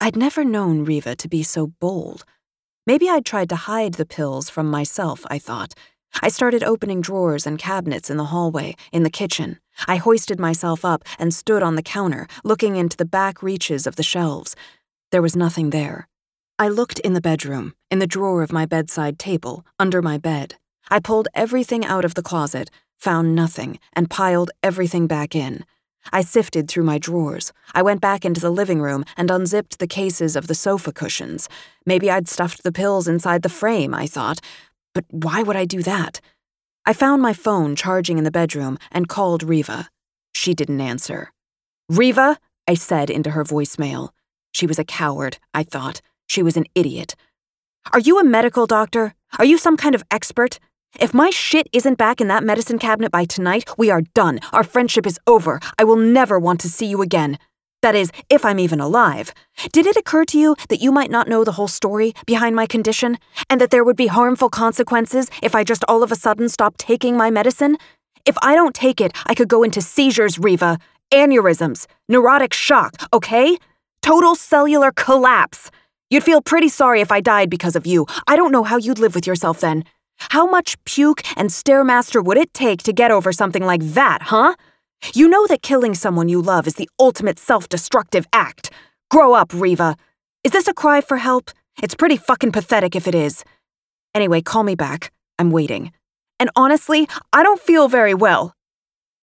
I'd never known Riva to be so bold. Maybe I'd tried to hide the pills from myself, I thought. I started opening drawers and cabinets in the hallway, in the kitchen. I hoisted myself up and stood on the counter, looking into the back reaches of the shelves. There was nothing there. I looked in the bedroom, in the drawer of my bedside table, under my bed. I pulled everything out of the closet, found nothing, and piled everything back in. I sifted through my drawers. I went back into the living room and unzipped the cases of the sofa cushions. Maybe I'd stuffed the pills inside the frame, I thought. But why would I do that? I found my phone charging in the bedroom and called Riva. She didn't answer. "Riva?" I said into her voicemail. She was a coward, I thought. She was an idiot. "Are you a medical doctor? Are you some kind of expert? If my shit isn't back in that medicine cabinet by tonight, we are done. Our friendship is over. I will never want to see you again. That is, if I'm even alive. Did it occur to you that you might not know the whole story behind my condition, and that there would be harmful consequences if I just all of a sudden stopped taking my medicine? If I don't take it, I could go into seizures, Riva, aneurysms, neurotic shock, okay? Total cellular collapse. You'd feel pretty sorry if I died because of you. I don't know how you'd live with yourself then. How much puke and Stairmaster would it take to get over something like that, huh? You know that killing someone you love is the ultimate self-destructive act. Grow up, Riva. Is this a cry for help? It's pretty fucking pathetic if it is. Anyway, call me back. I'm waiting. And honestly, I don't feel very well.